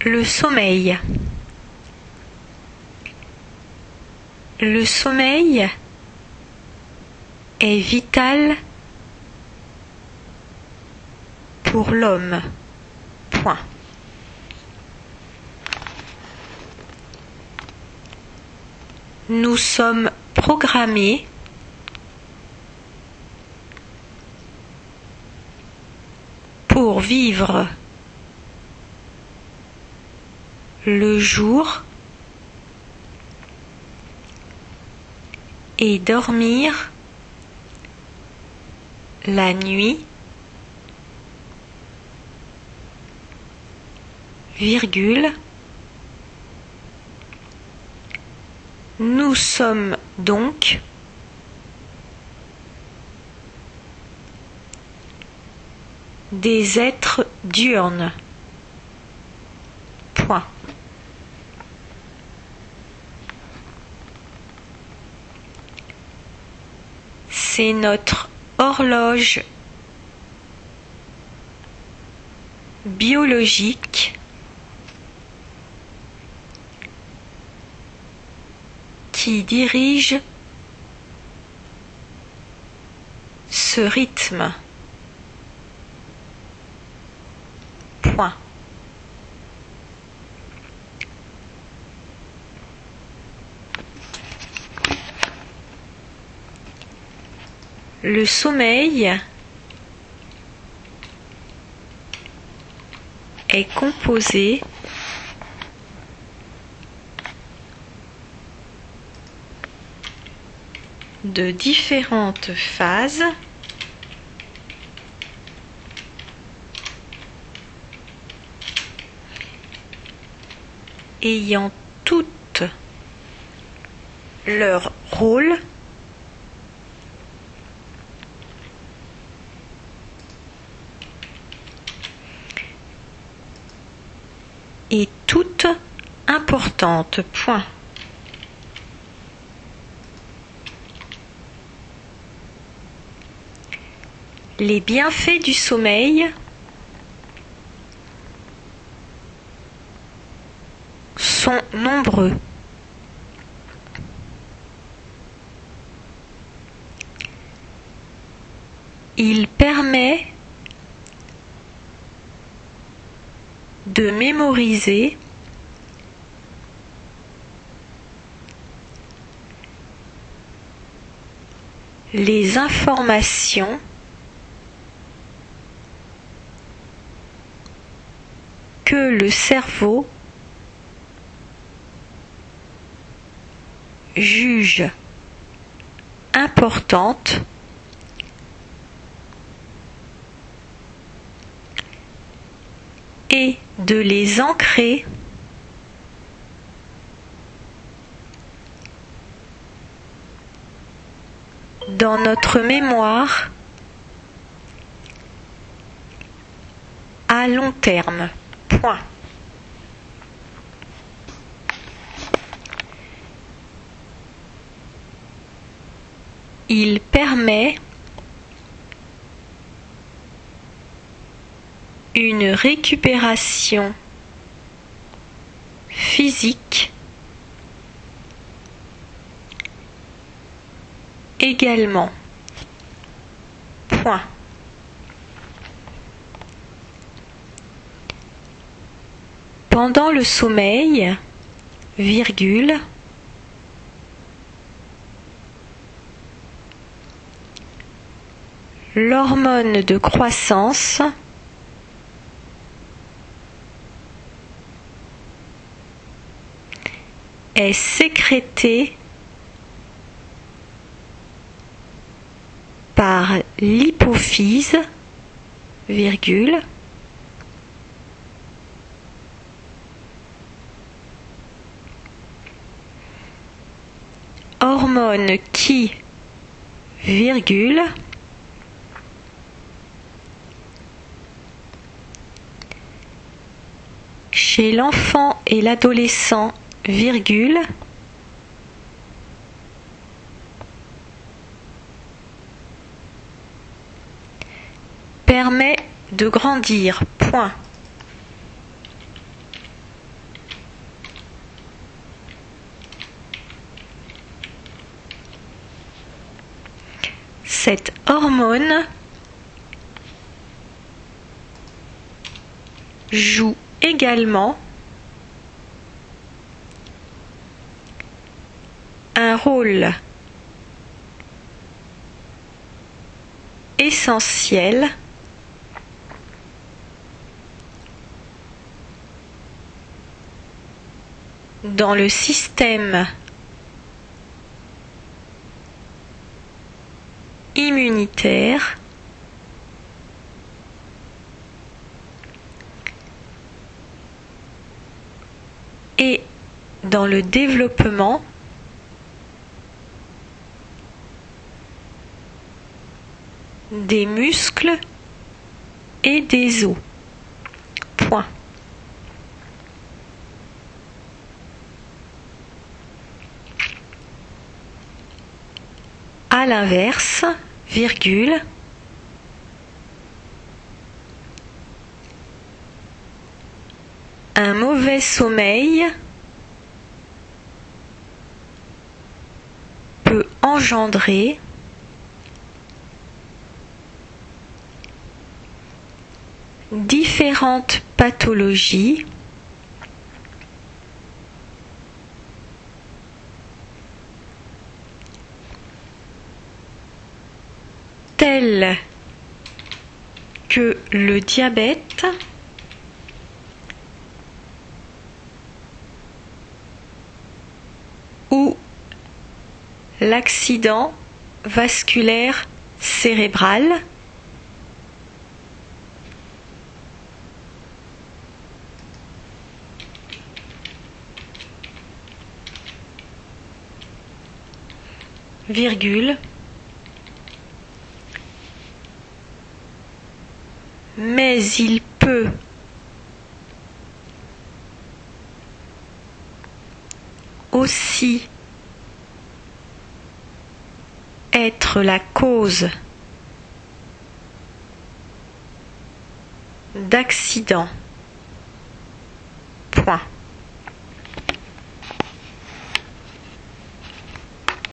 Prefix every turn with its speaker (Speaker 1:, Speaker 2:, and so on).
Speaker 1: Le sommeil. Le sommeil est vital pour l'homme. Point. Nous sommes programmés pour vivre le jour et dormir la nuit, virgule. Nous sommes donc des êtres diurnes. Point. C'est notre horloge biologique qui dirige ce rythme. Point. Le sommeil est composé de différentes phases ayant toutes leur rôle et toutes importantes. Point. Les bienfaits du sommeil sont nombreux. Il permet de mémoriser les informations que le cerveau juge importantes et de les ancrer dans notre mémoire à long terme. Point. Il permet une récupération physique également. Point. Pendant le sommeil, virgule, l'hormone de croissance est sécrétée par l'hypophyse, virgule, hormone qui, virgule, chez l'enfant et l'adolescent, virgule, permet de grandir. Point. hormone joue également un rôle essentiel dans le système immunitaire et dans le développement des muscles et des os. Point. À l'inverse, virgule, un mauvais sommeil peut engendrer différentes pathologies telles que le diabète, ou l'accident vasculaire cérébral, virgule, mais il peut aussi être la cause d'accidents. Point.